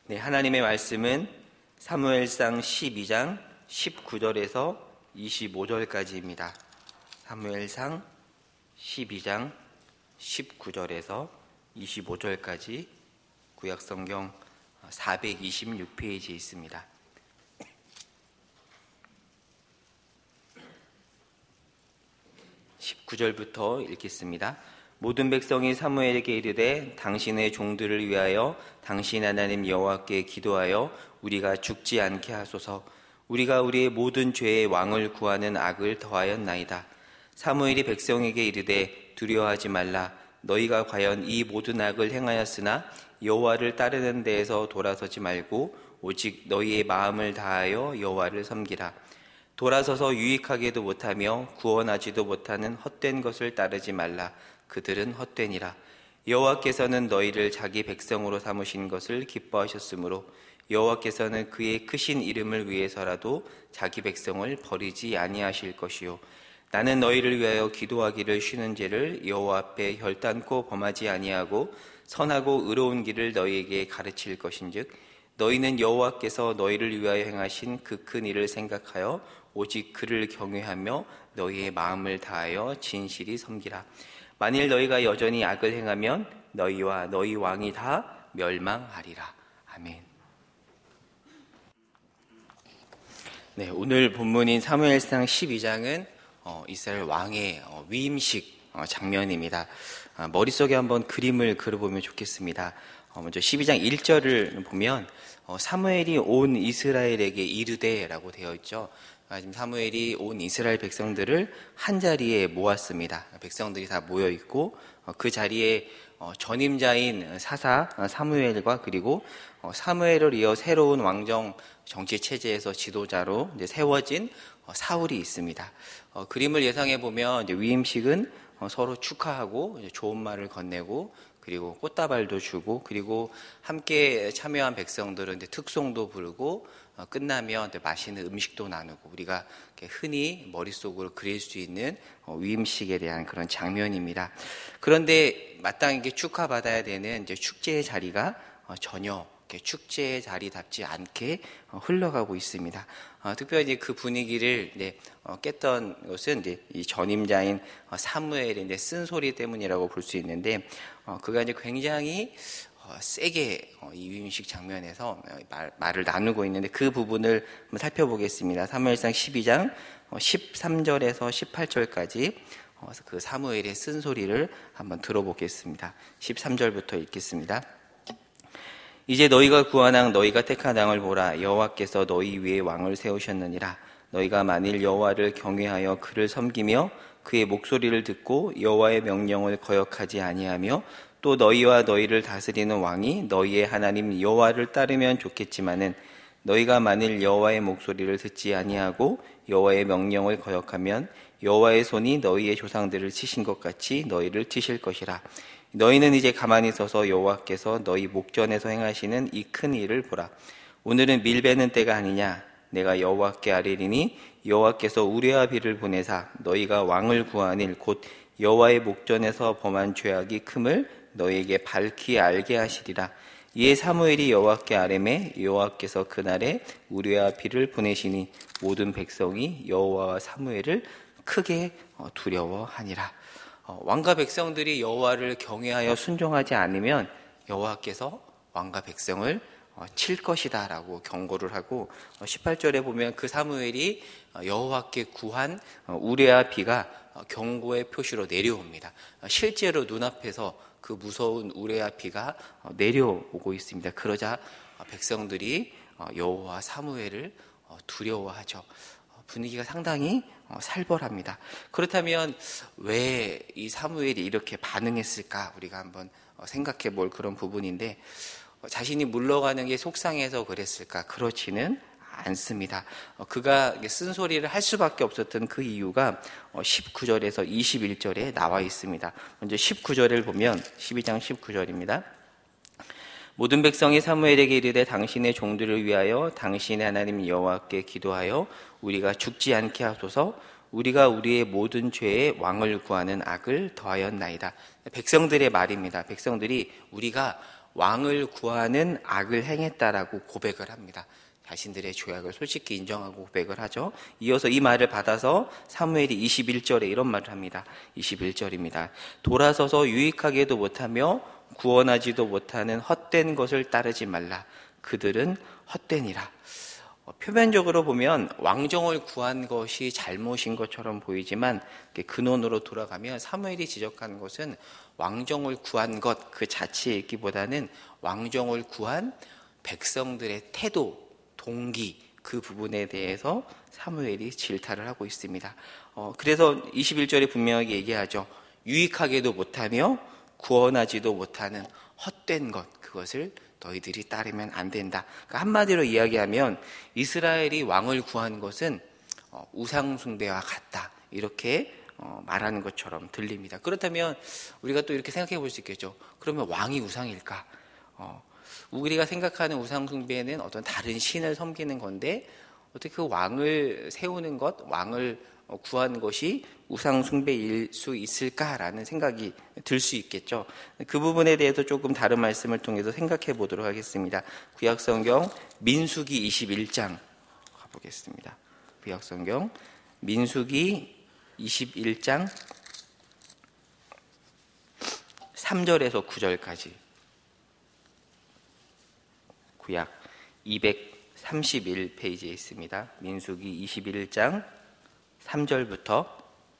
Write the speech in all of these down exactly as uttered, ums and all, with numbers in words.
네, 하나님의 말씀은 사무엘상 십이 장 십구 절에서 이십오 절까지입니다. 사무엘상 십이 장 십구 절에서 이십오 절까지 구약성경 사백이십육 페이지에 있습니다. 십구 절부터 읽겠습니다. 모든 백성이 사무엘에게 이르되 당신의 종들을 위하여 당신 하나님 여호와께 기도하여 우리가 죽지 않게 하소서. 우리가 우리의 모든 죄의 왕을 구하는 악을 더하였나이다. 사무엘이 백성에게 이르되 두려워하지 말라. 너희가 과연 이 모든 악을 행하였으나 여호와를 따르는 데에서 돌아서지 말고 오직 너희의 마음을 다하여 여호와를 섬기라. 돌아서서 유익하게도 못하며 구원하지도 못하는 헛된 것을 따르지 말라. 그들은 헛되니라. 여호와께서는 너희를 자기 백성으로 삼으신 것을 기뻐하셨으므로 여호와께서는 그의 크신 이름을 위해서라도 자기 백성을 버리지 아니하실 것이요. 나는 너희를 위하여 기도하기를 쉬는 죄를 여호와 앞에 혈단코 범하지 아니하고 선하고 의로운 길을 너희에게 가르칠 것인즉 너희는 여호와께서 너희를 위하여 행하신 그 큰 일을 생각하여 오직 그를 경외하며 너희의 마음을 다하여 진실이 섬기라. 만일 너희가 여전히 악을 행하면 너희와 너희 왕이 다 멸망하리라. 아멘. 네, 오늘 본문인 사무엘상 십이 장은 어, 이스라엘 왕의 어, 위임식 어, 장면입니다. 어, 머릿속에 한번 그림을 그려보면 좋겠습니다. 어, 먼저 십이 장 일 절을 보면 어, 사무엘이 온 이스라엘에게 이르되라고 되어 있죠. 지금 사무엘이 온 이스라엘 백성들을 한 자리에 모았습니다. 백성들이 다 모여 있고 그 자리에 전임자인 사사 사무엘과 그리고 사무엘을 이어 새로운 왕정 정치 체제에서 지도자로 이제 세워진 사울이 있습니다. 그림을 예상해 보면 이제 위임식은 서로 축하하고 좋은 말을 건네고 그리고 꽃다발도 주고 그리고 함께 참여한 백성들은 이제 특송도 부르고 어, 끝나면 맛있는 음식도 나누고 우리가 흔히 머릿속으로 그릴 수 있는 어, 위임식에 대한 그런 장면입니다. 그런데 마땅하게 축하받아야 되는 이제 축제의 자리가 어, 전혀 축제의 자리답지 않게 어, 흘러가고 있습니다. 어, 특별히 그 분위기를 이제, 어, 깼던 것은 이제 이 전임자인 어, 사무엘의 이제 쓴소리 때문이라고 볼 수 있는데 어, 그가 이제 굉장히 어, 세게 어, 이 위임식 장면에서 말, 말을 나누고 있는데 그 부분을 한번 살펴보겠습니다. 사무엘상 십이 장 어, 십삼 절에서 십팔 절까지 어, 그 사무엘의 쓴소리를 한번 들어보겠습니다. 십삼 절부터 읽겠습니다. 이제 너희가 구한 왕 너희가 택한 왕을 보라. 여호와께서 너희 위에 왕을 세우셨느니라. 너희가 만일 여호와를 경외하여 그를 섬기며 그의 목소리를 듣고 여호와의 명령을 거역하지 아니하며 또 너희와 너희를 다스리는 왕이 너희의 하나님 여호와를 따르면 좋겠지만은 너희가 만일 여호와의 목소리를 듣지 아니하고 여호와의 명령을 거역하면 여호와의 손이 너희의 조상들을 치신 것 같이 너희를 치실 것이라. 너희는 이제 가만히 서서 여호와께서 너희 목전에서 행하시는 이 큰 일을 보라. 오늘은 밀 베는 때가 아니냐. 내가 여호와께 아뢰리니 여호와께서 우레아 비를 보내사 너희가 왕을 구하니 곧 여호와의 목전에서 범한 죄악이 큼을 너희에게 밝히 알게 하시리라. 이에 사무엘이 여호와께 아뢰매 여호와께서 그날에 우레아 비를 보내시니 모든 백성이 여호와와 사무엘을 크게 두려워하니라. 왕과 백성들이 여호와를 경외하여 순종하지 않으면 여호와께서 왕과 백성을 칠 것이다 라고 경고를 하고 십팔 절에 보면 그 사무엘이 여호와께 구한 우레아 비가 경고의 표시로 내려옵니다. 실제로 눈앞에서 그 무서운 우레아 비가 내려오고 있습니다. 그러자 백성들이 여호와 사무엘을 두려워하죠. 분위기가 상당히 살벌합니다. 그렇다면 왜 이 사무엘이 이렇게 반응했을까 우리가 한번 생각해 볼 그런 부분인데 자신이 물러가는 게 속상해서 그랬을까? 그렇지는 않습니다. 그가 쓴소리를 할 수밖에 없었던 그 이유가 십구 절에서 이십일 절에 나와 있습니다. 먼저 십구 절을 보면 십이 장 십구 절입니다. 모든 백성이 사무엘에게 이르되 당신의 종들을 위하여 당신의 하나님 여호와께 기도하여 우리가 죽지 않게 하소서. 우리가 우리의 모든 죄의 왕을 구하는 악을 더하였나이다. 백성들의 말입니다. 백성들이 우리가 왕을 구하는 악을 행했다라고 고백을 합니다. 자신들의 죄악을 솔직히 인정하고 고백을 하죠. 이어서 이 말을 받아서 사무엘이 이십일 절에 이런 말을 합니다. 이십일 절입니다. 돌아서서 유익하게도 못하며 구원하지도 못하는 헛된 것을 따르지 말라. 그들은 헛되니라. 어, 표면적으로 보면 왕정을 구한 것이 잘못인 것처럼 보이지만 근원으로 돌아가면 사무엘이 지적하는 것은 왕정을 구한 것 그 자체이기보다는 왕정을 구한 백성들의 태도, 동기, 그 부분에 대해서 사무엘이 질타를 하고 있습니다. 어, 그래서 이십일 절에 분명하게 얘기하죠. 유익하게도 못하며 구원하지도 못하는 헛된 것, 그것을 너희들이 따르면 안 된다. 그러니까 한마디로 이야기하면 이스라엘이 왕을 구한 것은 어, 우상 숭배와 같다. 이렇게 어, 말하는 것처럼 들립니다. 그렇다면 우리가 또 이렇게 생각해 볼 수 있겠죠. 그러면 왕이 우상일까? 어, 우리가 생각하는 우상 숭배는 어떤 다른 신을 섬기는 건데 어떻게 그 왕을 세우는 것, 왕을 구한 것이 우상 숭배일 수 있을까라는 생각이 들 수 있겠죠. 그 부분에 대해서 조금 다른 말씀을 통해서 생각해 보도록 하겠습니다. 구약성경 민수기 이십일 장 가보겠습니다. 구약성경 민수기 이십일 장 삼 절에서 구 절까지, 구약 이백삼십일 페이지에 있습니다. 민수기 이십일 장 삼 절부터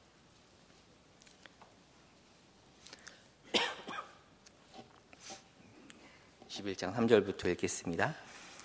이십일 장 삼 절부터 읽겠습니다.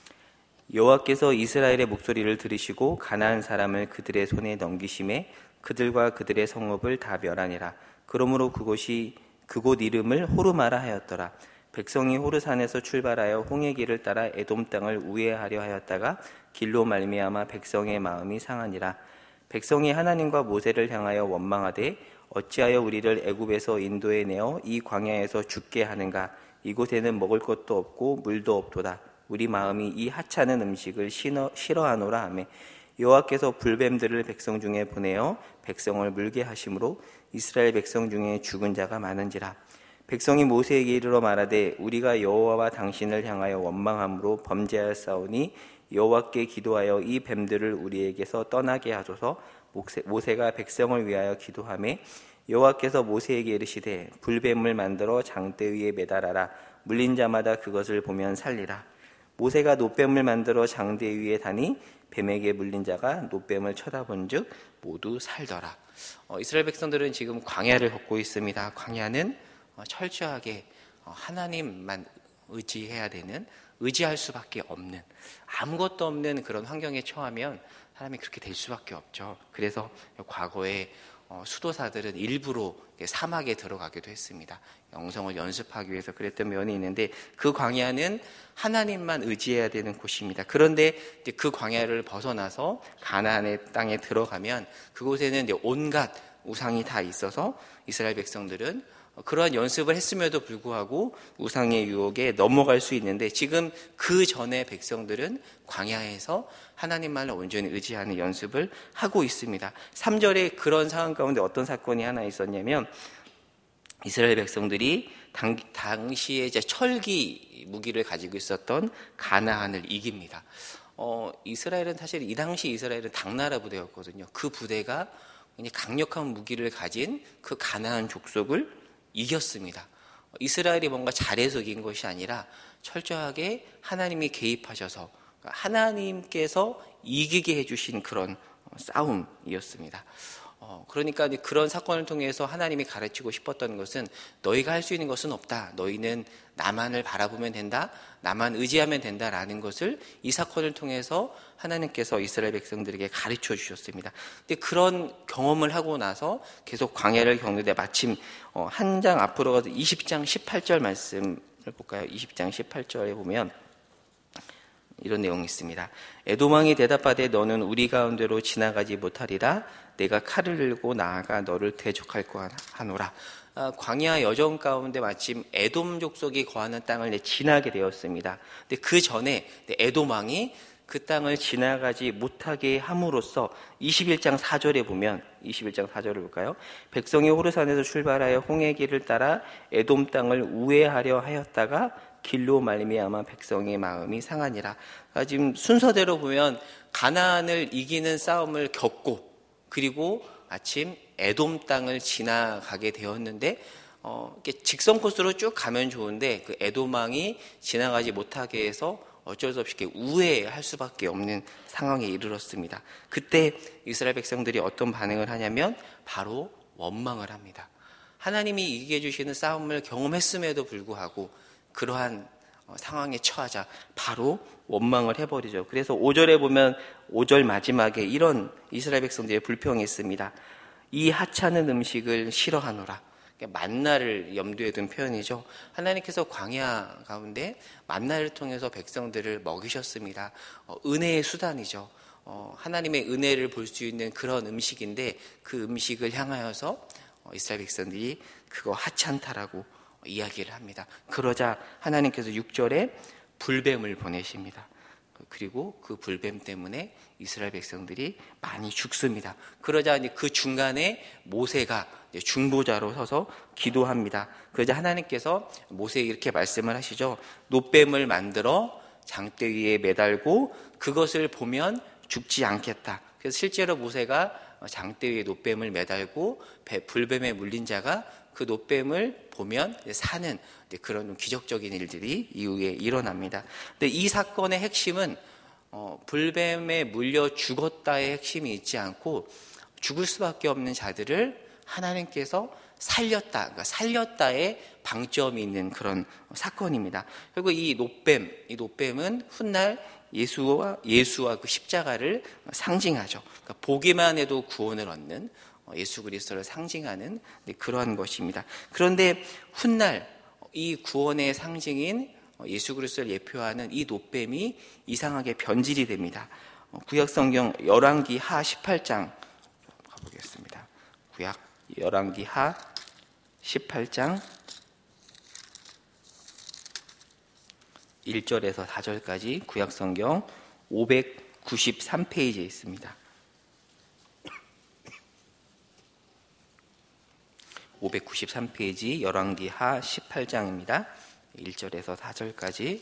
여호와께서 이스라엘의 목소리를 들으시고 가나안 사람을 그들의 손에 넘기심에 그들과 그들의 성읍을 다 멸하니라. 그러므로 그곳이 그곳 이름을 호르마라 하였더라. 백성이 호르산에서 출발하여 홍해 길을 따라 에돔 땅을 우회하려 하였다가 길로 말미암아 백성의 마음이 상하니라. 백성이 하나님과 모세를 향하여 원망하되 어찌하여 우리를 애굽에서 인도해 내어 이 광야에서 죽게 하는가? 이곳에는 먹을 것도 없고 물도 없도다. 우리 마음이 이 하찮은 음식을 싫어하노라 하며 여호와께서 불뱀들을 백성 중에 보내어 백성을 물게 하심으로 이스라엘 백성 중에 죽은 자가 많은지라. 백성이 모세에게 이르러 말하되 우리가 여호와와 당신을 향하여 원망함으로 범죄하였사오니 여호와께 기도하여 이 뱀들을 우리에게서 떠나게 하소서. 모세가 백성을 위하여 기도하매 여호와께서 모세에게 이르시되 불뱀을 만들어 장대 위에 매달아라. 물린 자마다 그것을 보면 살리라. 모세가 놋뱀을 만들어 장대 위에 다니 뱀에게 물린 자가 놋뱀을 쳐다본즉 모두 살더라. 어, 이스라엘 백성들은 지금 광야를 걷고 있습니다. 광야는 어, 철저하게 어, 하나님만 의지해야 되는, 의지할 수밖에 없는, 아무것도 없는 그런 환경에 처하면 사람이 그렇게 될 수밖에 없죠. 그래서 과거에 어, 수도사들은 일부러 사막에 들어가기도 했습니다. 영성을 연습하기 위해서 그랬던 면이 있는데 그 광야는 하나님만 의지해야 되는 곳입니다. 그런데 이제 그 광야를 벗어나서 가나안의 땅에 들어가면 그곳에는 이제 온갖 우상이 다 있어서 이스라엘 백성들은 그러한 연습을 했음에도 불구하고 우상의 유혹에 넘어갈 수 있는데 지금 그 전에 백성들은 광야에서 하나님만을 온전히 의지하는 연습을 하고 있습니다. 삼 절에 그런 상황 가운데 어떤 사건이 하나 있었냐면 이스라엘 백성들이 당, 당시에 이제 철기 무기를 가지고 있었던 가나안을 이깁니다. 어, 이스라엘은 사실 이 당시 이스라엘은 당나라 부대였거든요. 그 부대가 굉장히 강력한 무기를 가진 그 가나안 족속을 이겼습니다. 이스라엘이 뭔가 잘해서 이긴 것이 아니라 철저하게 하나님이 개입하셔서 하나님께서 이기게 해주신 그런 싸움이었습니다. 어, 그러니까 그런 사건을 통해서 하나님이 가르치고 싶었던 것은 너희가 할 수 있는 것은 없다. 너희는 나만을 바라보면 된다. 나만 의지하면 된다라는 것을 이 사건을 통해서 하나님께서 이스라엘 백성들에게 가르쳐 주셨습니다. 근데 그런 경험을 하고 나서 계속 광야를 겪는데 마침 한 장 앞으로 가서 이십 장 십팔 절 말씀을 볼까요? 이십 장 십팔 절에 보면 이런 내용이 있습니다. 에돔 왕이 대답하되 너는 우리 가운데로 지나가지 못하리라. 내가 칼을 들고 나아가 너를 대적할 거 하노라. 아, 광야 여정 가운데 마침 에돔 족속이 거하는 땅을 지나게 되었습니다. 근데 그 전에 에돔 왕이 그 땅을 지나가지 못하게 함으로써 이십일 장 사 절에 보면 이십일 장 사 절을 볼까요? 백성이 호르산에서 출발하여 홍해 길을 따라 에돔 땅을 우회하려 하였다가 길로 말미암아 백성의 마음이 상하니라. 그러니까 지금 순서대로 보면 가나안을 이기는 싸움을 겪고 그리고 마침 에돔 땅을 지나가게 되었는데 어, 이렇게 직선 코스로 쭉 가면 좋은데 그 에돔 왕이 지나가지 못하게 해서 어쩔 수 없이 이렇게 우회할 수밖에 없는 상황에 이르렀습니다. 그때 이스라엘 백성들이 어떤 반응을 하냐면 바로 원망을 합니다. 하나님이 이기게 해주시는 싸움을 경험했음에도 불구하고 그러한 상황에 처하자 바로 원망을 해버리죠. 그래서 오 절에 보면 오 절 마지막에 이런 이스라엘 백성들의 불평이 있습니다. 이 하찮은 음식을 싫어하노라. 만나를 염두에 둔 표현이죠. 하나님께서 광야 가운데 만나를 통해서 백성들을 먹이셨습니다. 어, 은혜의 수단이죠. 어, 하나님의 은혜를 볼 수 있는 그런 음식인데 그 음식을 향하여서 어, 이스라엘 백성들이 그거 하찮다라고 이야기를 합니다. 그러자 하나님께서 육 절에 불뱀을 보내십니다. 그리고 그 불뱀 때문에 이스라엘 백성들이 많이 죽습니다. 그러자 그 중간에 모세가 중보자로 서서 기도합니다. 그러자 하나님께서 모세에게 이렇게 말씀을 하시죠. 놋뱀을 만들어 장대 위에 매달고 그것을 보면 죽지 않겠다. 그래서 실제로 모세가 장대 위에 놋뱀을 매달고 불뱀에 물린 자가 그 놋뱀을 보면 사는 그런 기적적인 일들이 이후에 일어납니다. 근데 이 사건의 핵심은 어, 불뱀에 물려 죽었다의 핵심이 있지 않고 죽을 수밖에 없는 자들을 하나님께서 살렸다, 그러니까 살렸다의 방점이 있는 그런 사건입니다. 그리고 이 놋뱀, 이 놋뱀은 훗날 예수와 예수와 그 십자가를 상징하죠. 그러니까 보기만 해도 구원을 얻는 예수 그리스도를 상징하는 그러한 것입니다. 그런데 훗날 이 구원의 상징인 예수 그리스도를 예표하는 이 놋뱀이 이상하게 변질이 됩니다. 구약성경 열왕기 하 십팔 장 가보겠습니다. 구약 열왕기 하 십팔 장 일 절에서 사 절까지 구약성경 오백구십삼 페이지에 있습니다. 오백구십삼 페이지 열왕기 하 십팔 장입니다. 일 절에서 사 절까지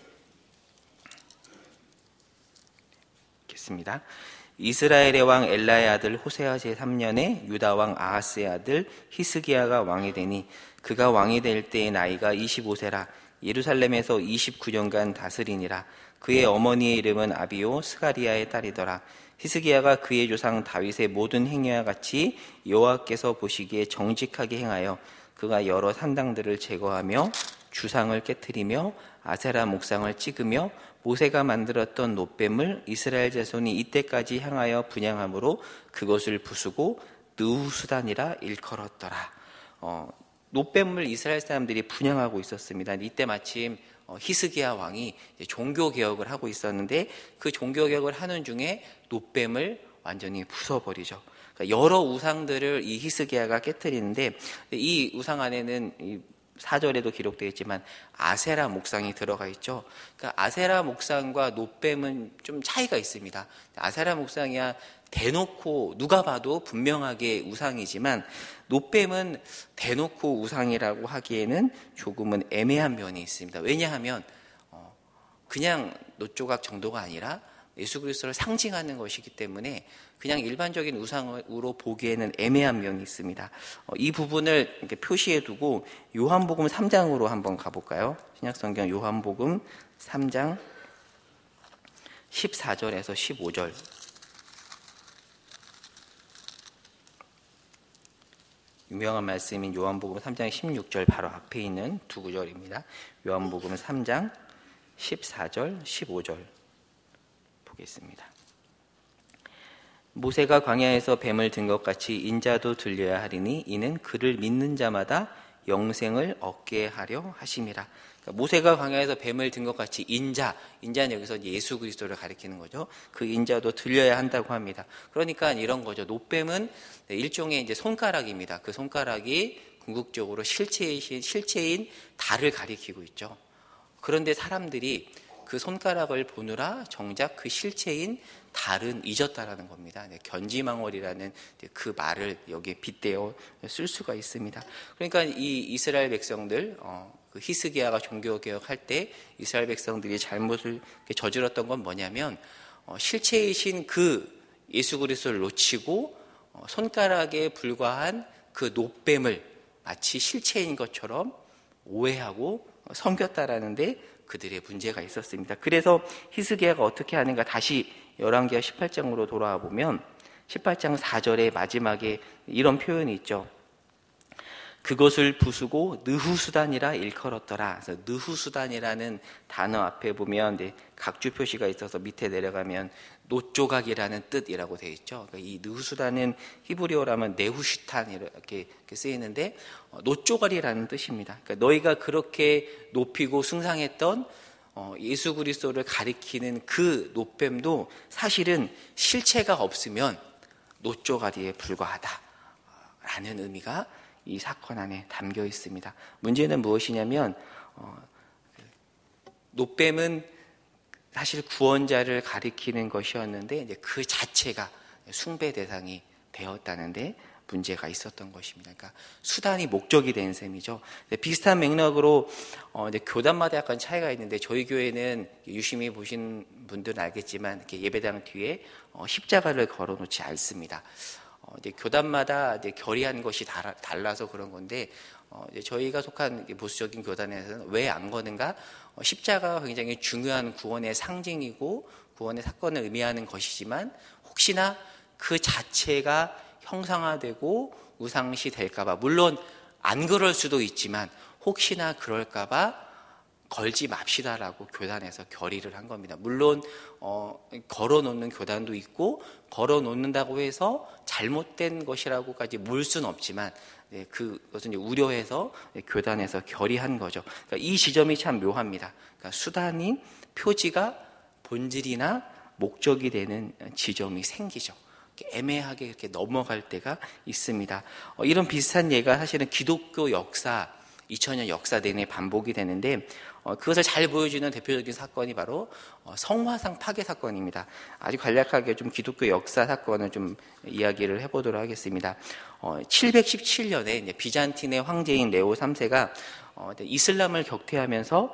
읽겠습니다. 이스라엘의 왕 엘라의 아들 호세아 제삼 년에 유다 왕 아하스의 아들 히스기야가 왕이 되니 그가 왕이 될 때의 나이가 이십오 세라. 예루살렘에서 이십구 년간 다스리니라. 그의 어머니의 이름은 아비오 스가리아의 딸이더라. 히스기야가 그의 조상 다윗의 모든 행위와 같이 여호와께서 보시기에 정직하게 행하여 그가 여러 산당들을 제거하며 주상을 깨트리며 아세라 목상을 찍으며 모세가 만들었던 놋뱀을 이스라엘 자손이 이때까지 향하여 분향함으로 그것을 부수고 느후수단이라 일컬었더라. 어, 놋뱀을 이스라엘 사람들이 분향하고 있었습니다. 이때 마침 히스기야 왕이 종교 개혁을 하고 있었는데 그 종교 개혁을 하는 중에 놋뱀을 완전히 부숴버리죠. 그러니까 여러 우상들을 이 히스기야가 깨트리는데 이 우상 안에는 이 사 절에도 기록되어 있지만 아세라 목상이 들어가 있죠. 그러니까 아세라 목상과 놋뱀은 좀 차이가 있습니다. 아세라 목상이야 대놓고 누가 봐도 분명하게 우상이지만 놋뱀은 대놓고 우상이라고 하기에는 조금은 애매한 면이 있습니다. 왜냐하면 그냥 놋조각 정도가 아니라 예수 그리스도를 상징하는 것이기 때문에 그냥 일반적인 우상으로 보기에는 애매한 면이 있습니다. 이 부분을 이렇게 표시해 두고 요한복음 삼 장으로 한번 가볼까요? 신약성경 요한복음 삼 장 십사 절에서 십오 절. 유명한 말씀인 요한복음 삼 장 십육 절 바로 앞에 있는 두 구절입니다. 요한복음 삼 장 십사 절, 십오 절 보겠습니다. 모세가 광야에서 뱀을 든 것 같이 인자도 들려야 하리니 이는 그를 믿는 자마다 영생을 얻게 하려 하심이라. 그러니까 모세가 광야에서 뱀을 든 것 같이 인자, 인자는 여기서 예수 그리스도를 가리키는 거죠. 그 인자도 들려야 한다고 합니다. 그러니까 이런 거죠. 놋뱀은 일종의 이제 손가락입니다. 그 손가락이 궁극적으로 실체인, 실체인 달을 가리키고 있죠. 그런데 사람들이 그 손가락을 보느라 정작 그 실체인 달은 잊었다라는 겁니다. 견지망월이라는 그 말을 여기에 빗대어 쓸 수가 있습니다. 그러니까 이 이스라엘 백성들, 어, 그 히스기야가 종교개혁할 때 이스라엘 백성들이 잘못을 저질렀던 건 뭐냐면 어, 실체이신 그 예수 그리스도를 놓치고 어, 손가락에 불과한 그 놋뱀을 마치 실체인 것처럼 오해하고 섬겼다라는데 그들의 문제가 있었습니다. 그래서 히스기야가 어떻게 하는가, 다시 열왕기하 십팔 장으로 돌아와 보면 십팔 장 사 절의 마지막에 이런 표현이 있죠. 그것을 부수고 느후수단이라 일컬었더라. 그래서 느후수단이라는 단어 앞에 보면 네, 각주 표시가 있어서 밑에 내려가면 노조각이라는 뜻이라고 되어 있죠. 그러니까 이 느후수단은 히브리어라면 네후시탄 이렇게, 이렇게 쓰이는데 어, 노조각이라는 뜻입니다. 그러니까 너희가 그렇게 높이고 숭상했던 어, 예수 그리스도를 가리키는 그 놋뱀도 사실은 실체가 없으면 노조가리에 불과하다 라는 의미가 이 사건 안에 담겨 있습니다. 문제는 무엇이냐면 어, 놋뱀은 사실 구원자를 가리키는 것이었는데 이제 그 자체가 숭배 대상이 되었다는데 문제가 있었던 것입니다. 그러니까 수단이 목적이 된 셈이죠. 비슷한 맥락으로 어, 이제 교단마다 약간 차이가 있는데 저희 교회는 유심히 보신 분들은 알겠지만 이렇게 예배당 뒤에 어, 십자가를 걸어놓지 않습니다. 어, 이제 교단마다 이제 결의한 것이 달아, 달라서 그런 건데 어, 이제 저희가 속한 보수적인 교단에서는 왜 안 거는가? 어, 십자가가 굉장히 중요한 구원의 상징이고 구원의 사건을 의미하는 것이지만 혹시나 그 자체가 형상화되고 우상시 될까봐, 물론 안 그럴 수도 있지만 혹시나 그럴까봐 걸지 맙시다라고 교단에서 결의를 한 겁니다. 물론 어, 걸어놓는 교단도 있고 걸어놓는다고 해서 잘못된 것이라고까지 물 수는 없지만 네, 그것은 이제 우려해서 교단에서 결의한 거죠. 그러니까 이 지점이 참 묘합니다. 그러니까 수단인 표지가 본질이나 목적이 되는 지점이 생기죠. 애매하게 이렇게 넘어갈 때가 있습니다. 어, 이런 비슷한 예가 사실은 기독교 역사, 이천 년 역사 내내 반복이 되는데 어, 그것을 잘 보여주는 대표적인 사건이 바로 어, 성화상 파괴 사건입니다. 아주 간략하게 좀 기독교 역사 사건을 좀 이야기를 해보도록 하겠습니다. 어, 칠백십칠 년에 이제 비잔틴의 황제인 레오 삼 세가 어, 이슬람을 격퇴하면서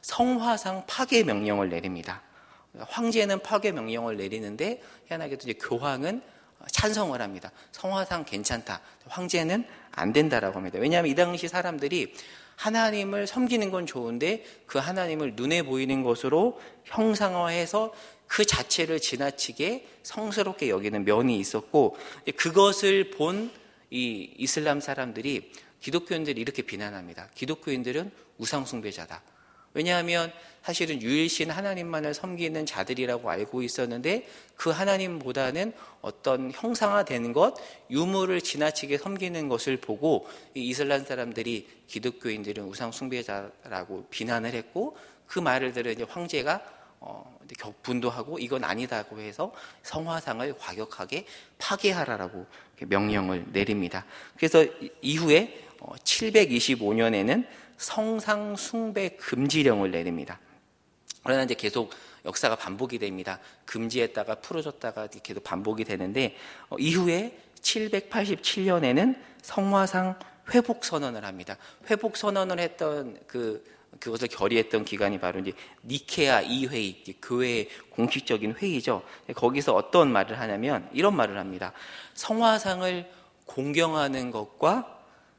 성화상 파괴 명령을 내립니다. 황제는 파괴 명령을 내리는데 희한하게도 이제 교황은 찬성을 합니다. 성화상 괜찮다. 황제는 안 된다라고 합니다. 왜냐하면 이 당시 사람들이 하나님을 섬기는 건 좋은데 그 하나님을 눈에 보이는 것으로 형상화해서 그 자체를 지나치게 성스럽게 여기는 면이 있었고, 그것을 본 이 이슬람 사람들이 기독교인들이 이렇게 비난합니다. 기독교인들은 우상 숭배자다. 왜냐하면 사실은 유일신 하나님만을 섬기는 자들이라고 알고 있었는데 그 하나님보다는 어떤 형상화되는 것, 유물을 지나치게 섬기는 것을 보고 이 이슬람 사람들이 기독교인들은 우상 숭배자라고 비난을 했고, 그 말을 들은 이제 황제가 어, 격분도 이건 아니다고 해서 성화상을 과격하게 파괴하라라고 명령을 내립니다. 그래서 이후에 칠백이십오 년에는 성상 숭배 금지령을 내립니다. 그러나 이제 계속 역사가 반복이 됩니다. 금지했다가 풀어졌다가 계속 반복이 되는데 어, 이후에 칠백팔십칠 년에는 성화상 회복 선언을 합니다. 회복 선언을 했던 그 그것을 결의했던 기관이 바로 이제 니케아 이 회의, 교회의 공식적인 회의죠. 거기서 어떤 말을 하냐면 이런 말을 합니다. 성화상을 공경하는 것과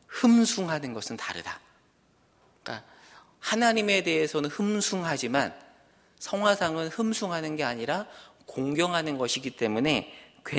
흠숭하는 것은 다르다. 그러니까 하나님에 대해서는 흠숭하지만 성화상은 흠숭하는 게 아니라 공경하는 것이기 때문에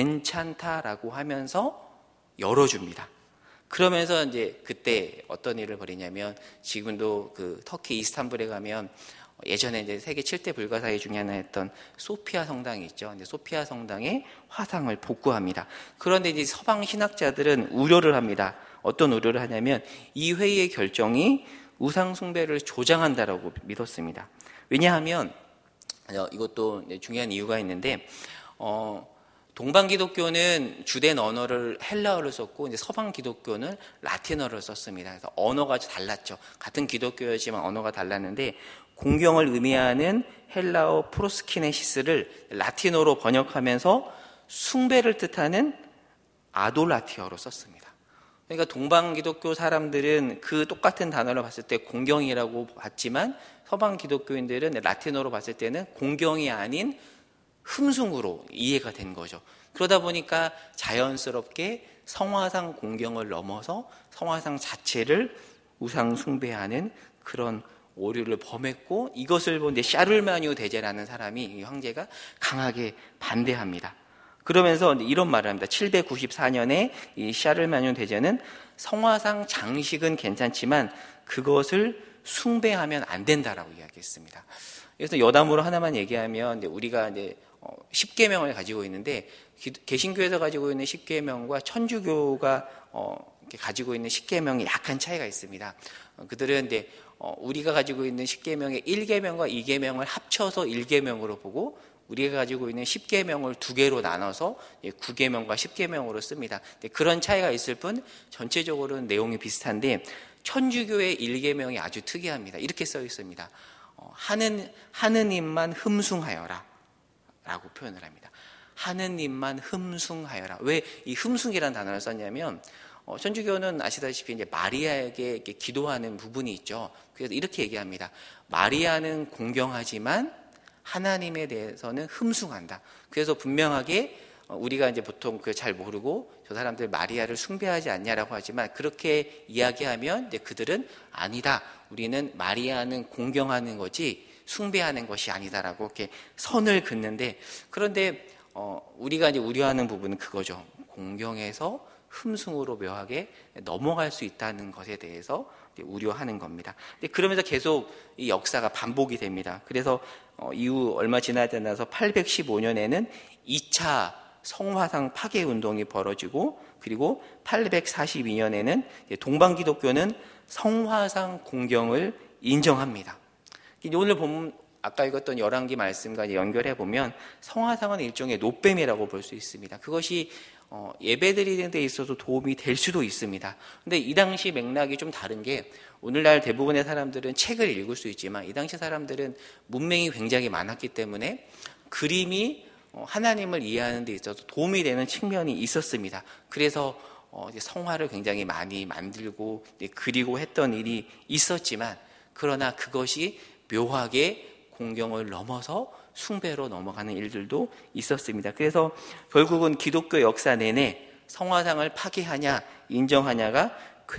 괜찮다라고 하면서 열어줍니다. 그러면서 이제 그때 어떤 일을 벌이냐면 지금도 그 터키 이스탄불에 가면 예전에 이제 세계 칠 대 불가사의 중에 하나였던 소피아 성당이 있죠. 근데 소피아 성당의 화상을 복구합니다. 그런데 이제 서방 신학자들은 우려를 합니다. 어떤 우려를 하냐면 이 회의의 결정이 우상 숭배를 조장한다라고 믿었습니다. 왜냐하면 이것도 중요한 이유가 있는데 어, 동방 기독교는 주된 언어를 헬라어를 썼고 이제 서방 기독교는 라틴어를 썼습니다. 그래서 언어가 달랐죠. 같은 기독교였지만 언어가 달랐는데 공경을 의미하는 헬라어 프로스키네시스를 라틴어로 번역하면서 숭배를 뜻하는 아돌라티어로 썼습니다. 그러니까 동방 기독교 사람들은 그 똑같은 단어를 봤을 때 공경이라고 봤지만 서방 기독교인들은 라틴어로 봤을 때는 공경이 아닌 흠숭으로 이해가 된 거죠. 그러다 보니까 자연스럽게 성화상 공경을 넘어서 성화상 자체를 우상 숭배하는 그런 오류를 범했고, 이것을 본 샤를마뉴 대제라는 사람이, 이 황제가 강하게 반대합니다. 그러면서 이런 말을 합니다. 칠백구십사 년에 이 샤를마뉴 대제는 성화상 장식은 괜찮지만 그것을 숭배하면 안 된다라고 이야기했습니다. 그래서 여담으로 하나만 얘기하면, 우리가 이제 십계명을 가지고 있는데, 개신교에서 가지고 있는 십계명과 천주교가 가지고 있는 십계명이 약간 차이가 있습니다. 그들은 이제 우리가 가지고 있는 십계명의 일계명과 이계명을 합쳐서 일계명으로 보고, 우리가 가지고 있는 십계명을 두 개로 나눠서 구계명과 십계명으로 씁니다. 그런 차이가 있을 뿐 전체적으로는 내용이 비슷한데, 천주교의 일계명이 아주 특이합니다. 이렇게 써 있습니다. 하는, 하느님만 흠숭하여라 라고 표현을 합니다. 하느님만 흠숭하여라. 왜 이 흠숭이라는 단어를 썼냐면, 어, 천주교는 아시다시피 이제 마리아에게 이렇게 기도하는 부분이 있죠. 그래서 이렇게 얘기합니다. 마리아는 공경하지만 하나님에 대해서는 흠숭한다. 그래서 분명하게 우리가 이제 보통 그 잘 모르고 저 사람들 마리아를 숭배하지 않냐라고 하지만, 그렇게 이야기하면 이제 그들은 아니다. 우리는 마리아는 공경하는 거지 숭배하는 것이 아니다라고 이렇게 선을 긋는데, 그런데 어, 우리가 이제 우려하는 부분은 그거죠. 공경에서 흠숭으로 묘하게 넘어갈 수 있다는 것에 대해서 우려하는 겁니다. 그러면서 계속 이 역사가 반복이 됩니다. 그래서 어, 이후 얼마 지나지 않아서 팔백십오 년에는 이 차 성화상 파괴 운동이 벌어지고, 그리고 팔백사십이 년에는 동방 기독교는 성화상 공경을 인정합니다. 오늘 보면 아까 읽었던 열왕기 말씀과 연결해 보면 성화상은 일종의 노뱀이라고 볼 수 있습니다. 그것이 어, 예배드리는 데 있어서 도움이 될 수도 있습니다. 근데 이 당시 맥락이 좀 다른 게, 오늘날 대부분의 사람들은 책을 읽을 수 있지만 이 당시 사람들은 문맹이 굉장히 많았기 때문에 그림이 하나님을 이해하는 데 있어서 도움이 되는 측면이 있었습니다. 그래서 어, 이제 성화를 굉장히 많이 만들고 그리고 했던 일이 있었지만, 그러나 그것이 묘하게 공경을 넘어서 숭배로 넘어가는 일들도 있었습니다. 그래서 결국은 기독교 역사 내내 성화상을 파괴하냐 인정하냐가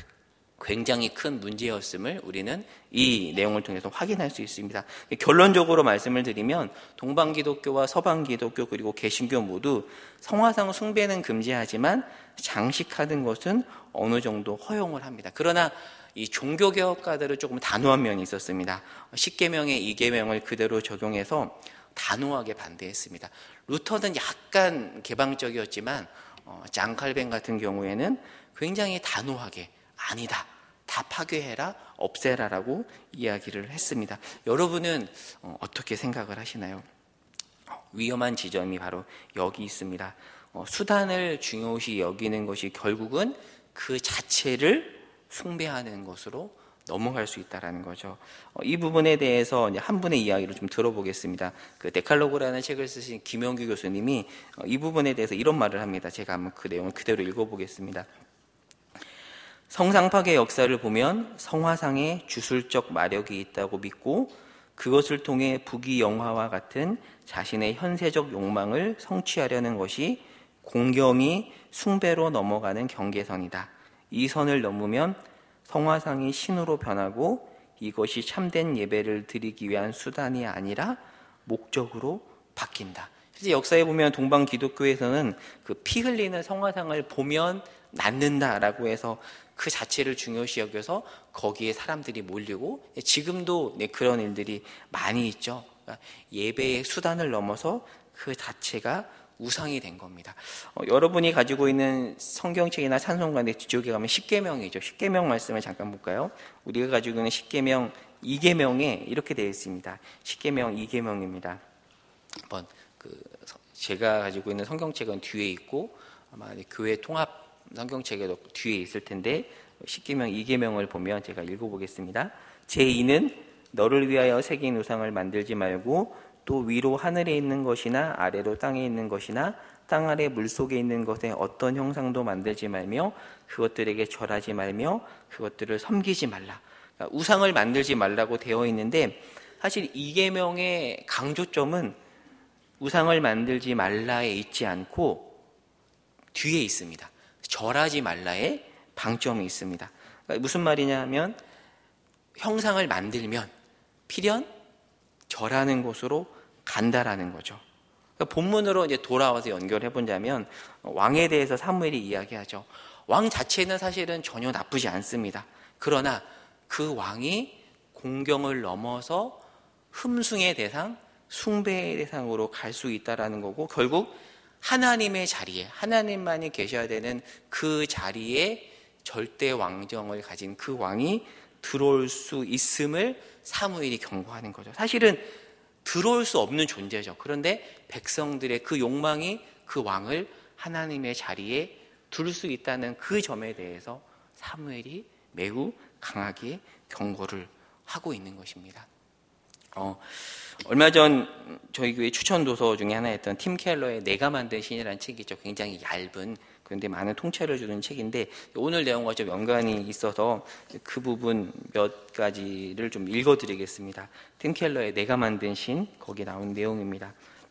굉장히 큰 문제였음을 우리는 이 내용을 통해서 확인할 수 있습니다. 결론적으로 말씀을 드리면 동방 기독교와 서방 기독교 그리고 개신교 모두 성화상 숭배는 금지하지만 장식하는 것은 어느 정도 허용을 합니다. 그러나 이 종교개혁가들은 조금 단호한 면이 있었습니다. 십계명의 이계명을 그대로 적용해서 단호하게 반대했습니다. 루터는 약간 개방적이었지만 어, 장 칼뱅 같은 경우에는 굉장히 단호하게 아니다, 다 파괴해라, 없애라라고 이야기를 했습니다. 여러분은 어, 어떻게 생각을 하시나요? 어, 위험한 지점이 바로 여기 있습니다. 어, 수단을 중요시 여기는 것이 결국은 그 자체를 숭배하는 것으로 넘어갈 수 있다는 거죠. 어, 이 부분에 대해서 이제 한 분의 이야기를 좀 들어보겠습니다. 그 데칼로그라는 책을 쓰신 김영규 교수님이 어, 이 부분에 대해서 이런 말을 합니다. 제가 한번 그 내용을 그대로 읽어보겠습니다. 성상 파괴 역사를 보면 성화상에 주술적 마력이 있다고 믿고 그것을 통해 부귀영화와 같은 자신의 현세적 욕망을 성취하려는 것이 공경이 숭배로 넘어가는 경계선이다. 이 선을 넘으면 성화상이 신으로 변하고 이것이 참된 예배를 드리기 위한 수단이 아니라 목적으로 바뀐다. 실제 역사에 보면 동방 기독교에서는 그 피 흘리는 성화상을 보면 낫는다라고 해서 그 자체를 중요시 여겨서 거기에 사람들이 몰리고 지금도 그런 일들이 많이 있죠. 그러니까 예배의 수단을 넘어서 그 자체가 우상이 된 겁니다. 어, 여러분이 가지고 있는 성경책이나 찬송가의 뒤쪽에 가면 십계명이죠. 십계명 말씀을 잠깐 볼까요? 우리가 가지고 있는 십계명 이계명에 이렇게 되어 있습니다. 십계명 이계명입니다. 한번 그 제가 가지고 있는 성경책은 뒤에 있고 아마 교회 통합 성경책에도 뒤에 있을 텐데 십계명 이계명을 보면 제가 읽어보겠습니다. 제이는 너를 위하여 새긴 우상을 만들지 말고 또 위로 하늘에 있는 것이나 아래로 땅에 있는 것이나 땅 아래 물속에 있는 것에 어떤 형상도 만들지 말며 그것들에게 절하지 말며 그것들을 섬기지 말라. 그러니까 우상을 만들지 말라고 되어 있는데 사실 이 계명의 강조점은 우상을 만들지 말라에 있지 않고 뒤에 있습니다. 절하지 말라에 방점이 있습니다. 그러니까 무슨 말이냐 하면 형상을 만들면 필연 절하는 곳으로 간다라는 거죠. 그러니까 본문으로 이제 돌아와서 연결해 본다면 왕에 대해서 사무엘이 이야기하죠. 왕 자체는 사실은 전혀 나쁘지 않습니다. 그러나 그 왕이 공경을 넘어서 흠숭의 대상, 숭배의 대상으로 갈 수 있다라는 거고 결국 하나님의 자리에 하나님만이 계셔야 되는 그 자리에 절대 왕정을 가진 그 왕이 들어올 수 있음을 사무엘이 경고하는 거죠. 사실은 들어올 수 없는 존재죠. 그런데 백성들의 그 욕망이 그 왕을 하나님의 자리에 둘 수 있다는 그 점에 대해서 사무엘이 매우 강하게 경고를 하고 있는 것입니다. 어, 얼마 전 저희 교회 추천 도서 중에 하나였던 팀 켈러의 내가 만든 신이라는 책이 있죠. 굉장히 얇은 그런데 많은 통찰을 주는 책인데 오늘 내용과 좀 연관이 있어서 그 부분 몇 가지를 좀 읽어드리겠습니다. 팀 켈러의 내가 만든 신, 거기에 나온 내용입니다.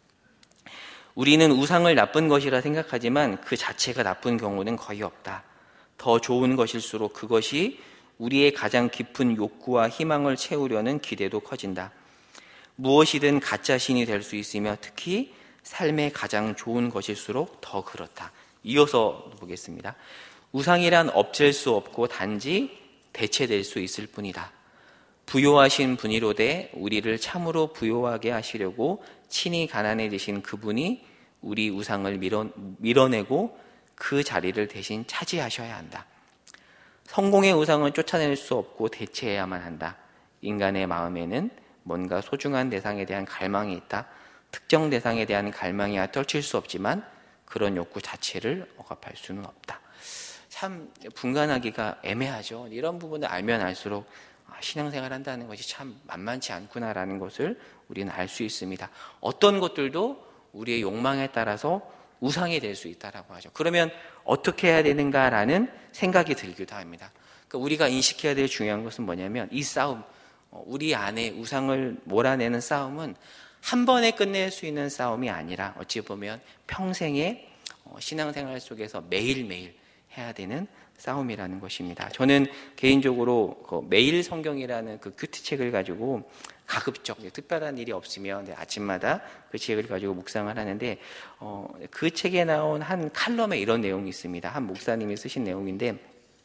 우리는 우상을 나쁜 것이라 생각하지만 그 자체가 나쁜 경우는 거의 없다. 더 좋은 것일수록 그것이 우리의 가장 깊은 욕구와 희망을 채우려는 기대도 커진다. 무엇이든 가짜 신이 될 수 있으며 특히 삶의 가장 좋은 것일수록 더 그렇다. 이어서 보겠습니다. 우상이란 없앨 수 없고 단지 대체될 수 있을 뿐이다. 부요하신 분이로되 우리를 참으로 부요하게 하시려고 친히 가난해지신 그분이 우리 우상을 밀어, 밀어내고 그 자리를 대신 차지하셔야 한다. 성공의 우상은 쫓아낼 수 없고 대체해야만 한다. 인간의 마음에는 뭔가 소중한 대상에 대한 갈망이 있다. 특정 대상에 대한 갈망이야 떨칠 수 없지만 그런 욕구 자체를 억압할 수는 없다. 참 분간하기가 애매하죠. 이런 부분을 알면 알수록 신앙생활 한다는 것이 참 만만치 않구나라는 것을 우리는 알 수 있습니다. 어떤 것들도 우리의 욕망에 따라서 우상이 될 수 있다라고 하죠. 그러면 어떻게 해야 되는가라는 생각이 들기도 합니다. 그러니까 우리가 인식해야 될 중요한 것은 뭐냐면 이 싸움, 우리 안에 우상을 몰아내는 싸움은 한 번에 끝낼 수 있는 싸움이 아니라 어찌 보면 평생의 신앙생활 속에서 매일매일 해야 되는 싸움이라는 것입니다. 저는 개인적으로 그 매일 성경이라는 그 큐티책을 가지고 가급적 특별한 일이 없으면 아침마다 그 책을 가지고 묵상을 하는데 어, 그 책에 나온 한 칼럼에 이런 내용이 있습니다. 한 목사님이 쓰신 내용인데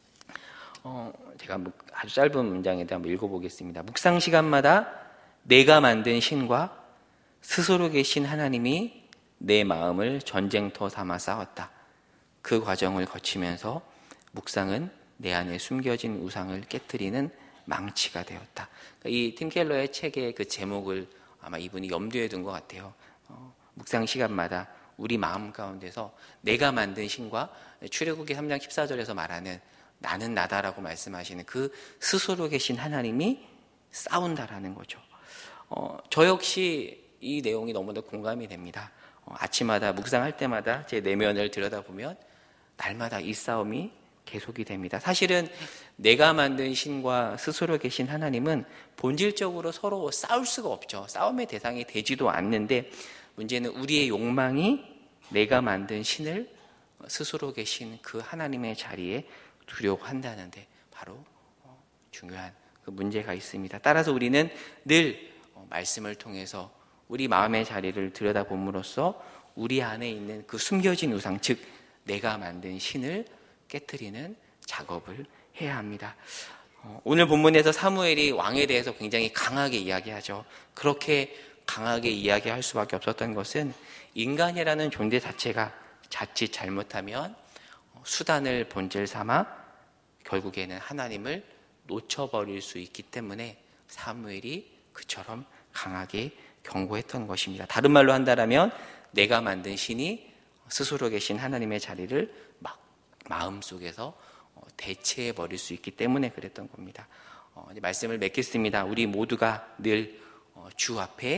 어, 제가 아주 짧은 문장에 대해 한번 읽어보겠습니다. 묵상 시간마다 내가 만든 신과 스스로 계신 하나님이 내 마음을 전쟁터 삼아 싸웠다. 그 과정을 거치면서 묵상은 내 안에 숨겨진 우상을 깨트리는 망치가 되었다. 이 팀 켈러의 책의 그 제목을 아마 이분이 염두에 둔 것 같아요. 어, 묵상 시간마다 우리 마음 가운데서 내가 만든 신과 출애굽기 삼 장 십사 절에서 말하는 나는 나다라고 말씀하시는 그 스스로 계신 하나님이 싸운다라는 거죠. 어, 저 역시 이 내용이 너무나 공감이 됩니다. 어, 아침마다 묵상할 때마다 제 내면을 들여다보면 날마다 이 싸움이 계속이 됩니다. 사실은 내가 만든 신과 스스로 계신 하나님은 본질적으로 서로 싸울 수가 없죠. 싸움의 대상이 되지도 않는데 문제는 우리의 욕망이 내가 만든 신을 스스로 계신 그 하나님의 자리에 두려고 한다는데 바로 중요한 그 문제가 있습니다. 따라서 우리는 늘 말씀을 통해서 우리 마음의 자리를 들여다봄으로써 우리 안에 있는 그 숨겨진 우상, 즉 내가 만든 신을 깨트리는 작업을 해야 합니다. 오늘 본문에서 사무엘이 왕에 대해서 굉장히 강하게 이야기하죠. 그렇게 강하게 이야기할 수밖에 없었던 것은 인간이라는 존재 자체가 자칫 잘못하면 수단을 본질 삼아 결국에는 하나님을 놓쳐버릴 수 있기 때문에 사무엘이 그처럼 강하게 경고했던 것입니다. 다른 말로 한다면 내가 만든 신이 스스로 계신 하나님의 자리를 막 마음속에서 대체해버릴 수 있기 때문에 그랬던 겁니다. 어, 말씀을 맺겠습니다. 우리 모두가 늘 주 앞에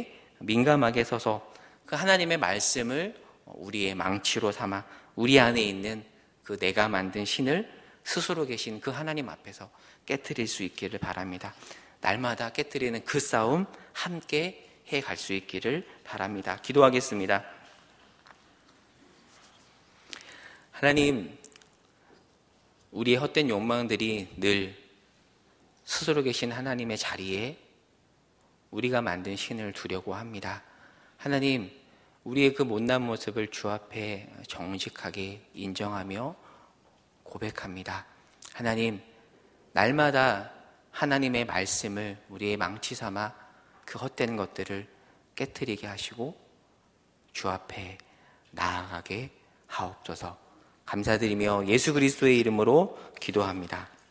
민감하게 서서 그 하나님의 말씀을 우리의 망치로 삼아 우리 안에 있는 그 내가 만든 신을 스스로 계신 그 하나님 앞에서 깨트릴 수 있기를 바랍니다. 날마다 깨트리는 그 싸움 함께 해갈 수 있기를 바랍니다. 기도하겠습니다. 하나님, 우리의 헛된 욕망들이 늘 스스로 계신 하나님의 자리에 우리가 만든 신을 두려고 합니다. 하나님, 우리의 그 못난 모습을 주 앞에 정직하게 인정하며 고백합니다. 하나님, 날마다 하나님의 말씀을 우리의 망치 삼아 그 헛된 것들을 깨트리게 하시고 주 앞에 나아가게 하옵소서. 감사드리며 예수 그리스도의 이름으로 기도합니다.